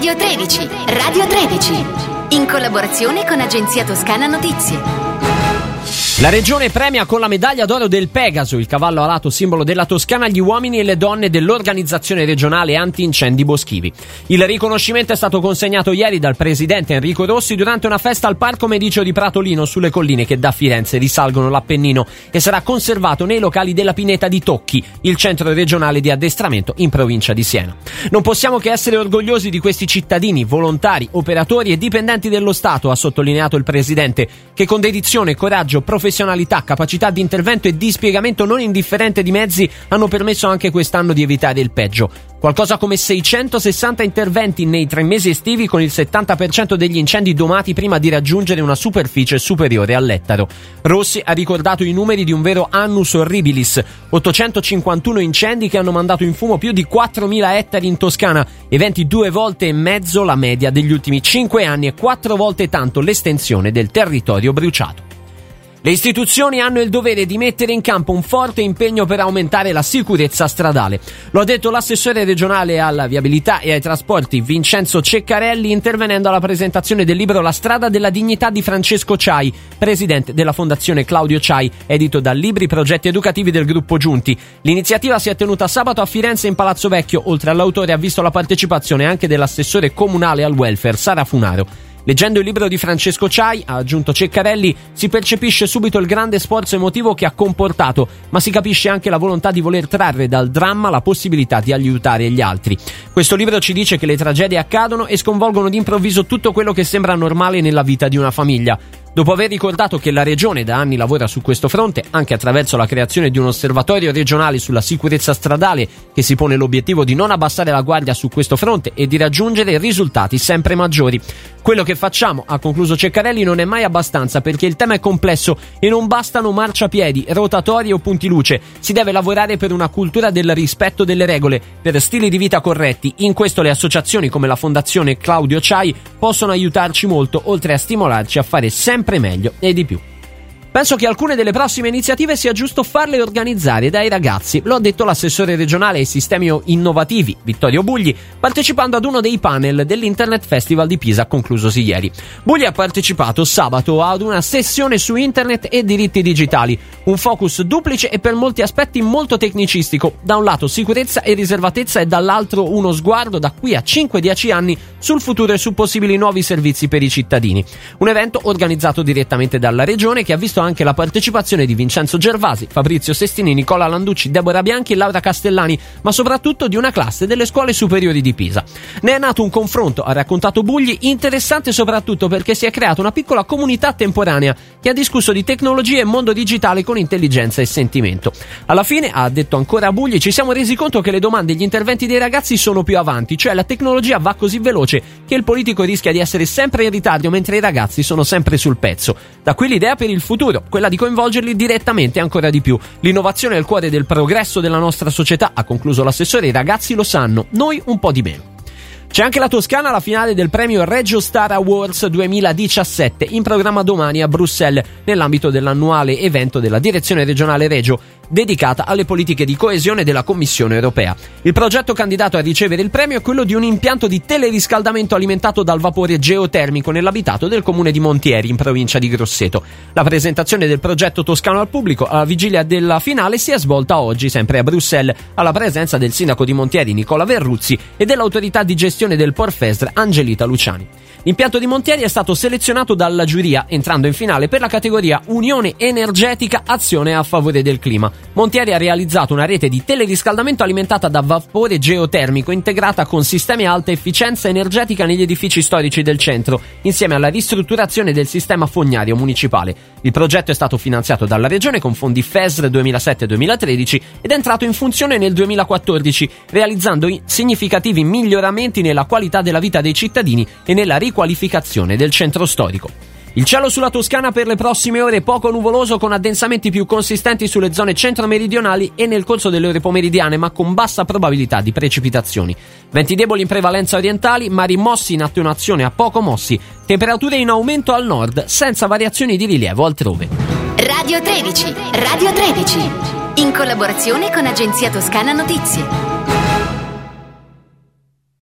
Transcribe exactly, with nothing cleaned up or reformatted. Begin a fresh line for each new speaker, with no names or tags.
Radio tredici, Radio tredici, in collaborazione con Agenzia Toscana Notizie.
La regione premia con la medaglia d'oro del Pegaso, il cavallo alato simbolo della Toscana, gli uomini e le donne dell'organizzazione regionale anti-incendi boschivi. Il riconoscimento è stato consegnato ieri dal presidente Enrico Rossi durante una festa al Parco Medicio di Pratolino sulle colline che da Firenze risalgono l'Appennino e sarà conservato nei locali della Pineta di Tocchi, il centro regionale di addestramento in provincia di Siena. Non possiamo che essere orgogliosi di questi cittadini, volontari, operatori e dipendenti dello Stato, ha sottolineato il presidente, che con dedizione, coraggio, professionalità, capacità di intervento e dispiegamento non indifferente di mezzi hanno permesso anche quest'anno di evitare il peggio. Qualcosa come seicentosessanta interventi nei tre mesi estivi, con il settanta per cento degli incendi domati prima di raggiungere una superficie superiore all'ettaro. Rossi ha ricordato i numeri di un vero annus horribilis: ottocentocinquantuno incendi che hanno mandato in fumo più di quattromila ettari in Toscana, eventi due volte e mezzo la media degli ultimi cinque anni e quattro volte tanto l'estensione del territorio bruciato. Le istituzioni hanno il dovere di mettere in campo un forte impegno per aumentare la sicurezza stradale. Lo ha detto l'assessore regionale alla viabilità e ai trasporti Vincenzo Ceccarelli, intervenendo alla presentazione del libro La strada della dignità di Francesco Ciai, presidente della Fondazione Claudio Ciai, edito da Libri Progetti Educativi del Gruppo Giunti. L'iniziativa si è tenuta sabato a Firenze in Palazzo Vecchio. Oltre all'autore ha visto la partecipazione anche dell'assessore comunale al welfare Sara Funaro. Leggendo il libro di Francesco Ciai, ha aggiunto Ceccarelli, si percepisce subito il grande sforzo emotivo che ha comportato, ma si capisce anche la volontà di voler trarre dal dramma la possibilità di aiutare gli altri. Questo libro ci dice che le tragedie accadono e sconvolgono d'improvviso tutto quello che sembra normale nella vita di una famiglia. Dopo aver ricordato che la Regione da anni lavora su questo fronte, anche attraverso la creazione di un osservatorio regionale sulla sicurezza stradale che si pone l'obiettivo di non abbassare la guardia su questo fronte e di raggiungere risultati sempre maggiori. Quello che facciamo, ha concluso Ceccarelli, non è mai abbastanza, perché il tema è complesso e non bastano marciapiedi, rotatori o punti luce. Si deve lavorare per una cultura del rispetto delle regole, per stili di vita corretti. In questo le associazioni come la Fondazione Claudio Ciai possono aiutarci molto, oltre a stimolarci a fare sempre meglio e di più. Penso che alcune delle prossime iniziative sia giusto farle organizzare dai ragazzi, lo ha detto l'assessore regionale ai sistemi innovativi Vittorio Bugli, partecipando ad uno dei panel dell'Internet Festival di Pisa conclusosi ieri. Bugli ha partecipato sabato ad una sessione su internet e diritti digitali, un focus duplice e per molti aspetti molto tecnicistico: da un lato sicurezza e riservatezza e dall'altro uno sguardo da qui a cinque dieci anni sul futuro e su possibili nuovi servizi per i cittadini. Un evento organizzato direttamente dalla regione, che ha visto anche la partecipazione di Vincenzo Gervasi, Fabrizio Sestini, Nicola Landucci, Deborah Bianchi e Laura Castellani, ma soprattutto di una classe delle scuole superiori di Pisa. Ne è nato un confronto, ha raccontato Bugli, interessante soprattutto perché si è creata una piccola comunità temporanea che ha discusso di tecnologia e mondo digitale con intelligenza e sentimento. Alla fine, ha detto ancora Bugli, ci siamo resi conto che le domande e gli interventi dei ragazzi sono più avanti, cioè la tecnologia va così veloce che il politico rischia di essere sempre in ritardo mentre i ragazzi sono sempre sul pezzo. Da qui l'idea per il futuro, quella di coinvolgerli direttamente ancora di più. L'innovazione è il cuore del progresso della nostra società, ha concluso l'assessore. I ragazzi lo sanno, noi un po' di meno. C'è anche la Toscana alla finale del premio Regio Star Awards duemiladiciassette, in programma domani a Bruxelles, nell'ambito dell'annuale evento della Direzione Regionale Regio, dedicata alle politiche di coesione della Commissione Europea. Il progetto candidato a ricevere il premio è quello di un impianto di teleriscaldamento alimentato dal vapore geotermico nell'abitato del comune di Montieri, in provincia di Grosseto. La presentazione del progetto toscano al pubblico alla vigilia della finale si è svolta oggi, sempre a Bruxelles, alla presenza del sindaco di Montieri Nicola Verruzzi e dell'autorità di gestione del Porfesr Angelita Luciani. L'impianto di Montieri è stato selezionato dalla giuria, entrando in finale per la categoria Unione Energetica Azione a favore del clima. Montieri ha realizzato una rete di teleriscaldamento alimentata da vapore geotermico integrata con sistemi a alta efficienza energetica negli edifici storici del centro, insieme alla ristrutturazione del sistema fognario municipale. Il progetto è stato finanziato dalla Regione con fondi F E S R duemilasette duemilatredici ed è entrato in funzione nel duemilaquattordici, realizzando significativi miglioramenti nella qualità della vita dei cittadini e nella riqualificazione del centro storico. Il cielo sulla Toscana per le prossime ore poco nuvoloso, con addensamenti più consistenti sulle zone centro-meridionali e nel corso delle ore pomeridiane, ma con bassa probabilità di precipitazioni. Venti deboli in prevalenza orientali, mari mossi in attenuazione a poco mossi, temperature in aumento al nord, senza variazioni di rilievo altrove.
Radio tredici, Radio tredici, in collaborazione con Agenzia Toscana Notizie.